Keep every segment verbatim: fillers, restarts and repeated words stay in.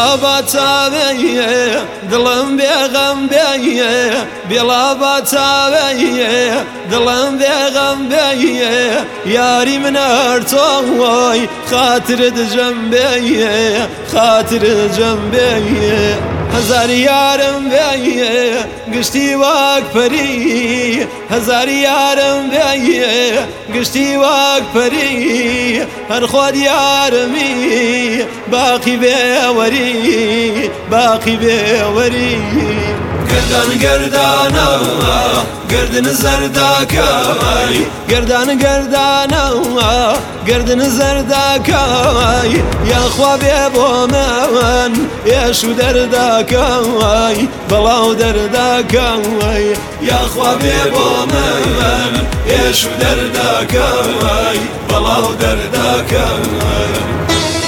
بلا باتاوی دلم بیغم بی بلا باتاوی دلم بیغم بی یاری من ارتوی خاطر جنبی خاطر جنبی هزار یارم بی گشتی واک پری هزار یارم بی گشتی واک پری هر خود یارمی باقی بیوری باقی بیوری گردان گردانا گردن زرداکای گردان گردانا گردن زرداکای یا خواب بو من یا شو درداکای بلاو درداکای یا خواب بو من یا شو درداکای بلاو درداکای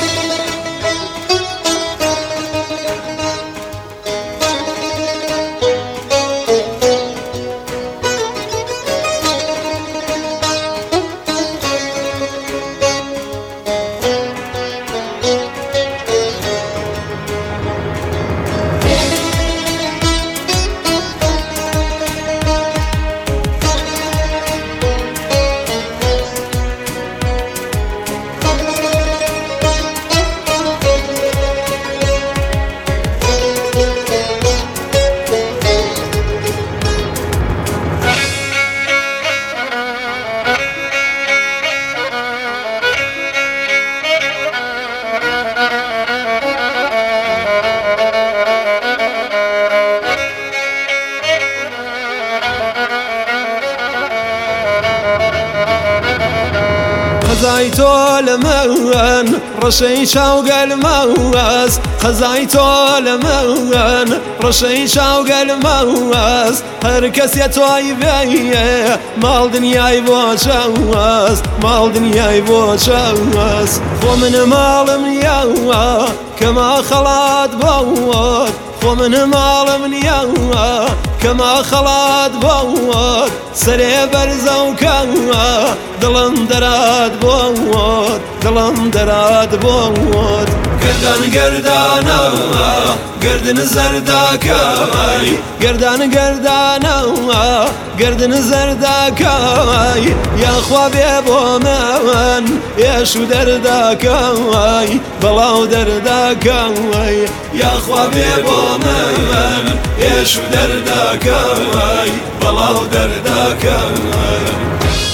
خزايتو لمن رشي شوق المواس خزايتو لمن رشي شوق المواس هركس يتوي بي مال دنياي بوشواس مال دنياي بوشواس خو من مال من يوا كما خلات بوت خو من مال من يوا كما خلات بوت سري برزوكا دلم دراد بوت دلم دراد بوت گردان گردانا گردن زرداکای گردان گردانا گردن زرداکای یا خواب بو من یا شو درداکای بلاو درداکای یا خواب بو من یا شو درداکای بلاو درداکای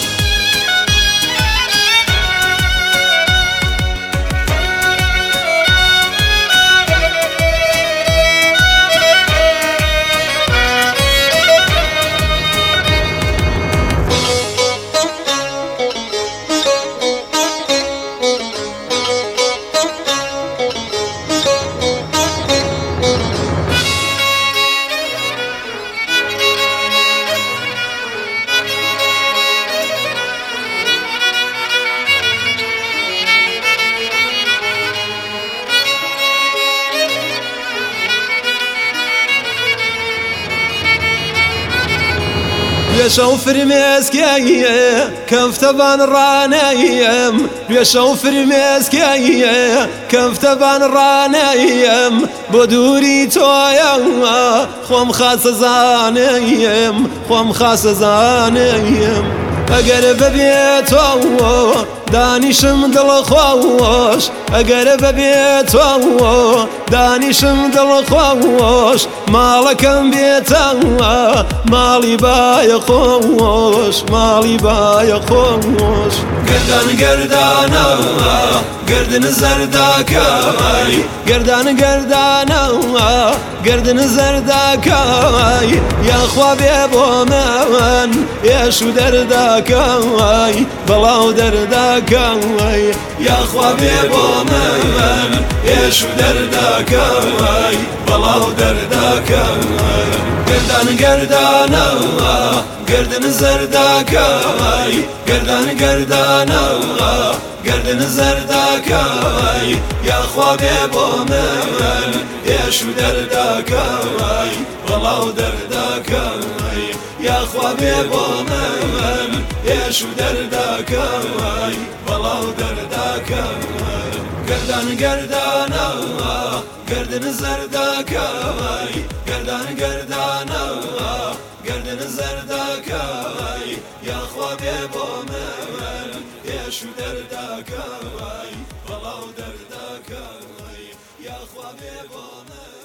بيشو فرميسكيه كفتبان رانيم بيشو فرميسكيه كفتبان رانيم بدوري تويا خوم خاص زانيم خوم خاص زانيم اقرب بيتو دانيشم دل خوش اقرب بيتو دانيشم دل خوش مالكم بيتو مالي باي خوش مالي باي خوش گردان گردانا گردن زرداکای گردان گردانا گردن زرداکای یا خواب بو من یا شو درداکای بلاو درداکای یا خواب بو من یا شو درداکای بلاو درداکای گردان گردانا گردن زرداکای گردان گردانا گردن زرداکای یا خواب بو من یا شو درداکای بلاو درداکای یا خواب بو من یا شو درداکای بلاو درداکای گردان گردانا گردن زرداکای گردان گردانا گردن زرداکای یا خواب بومن یشو درداکای بلاو درداکای یا خواب بومن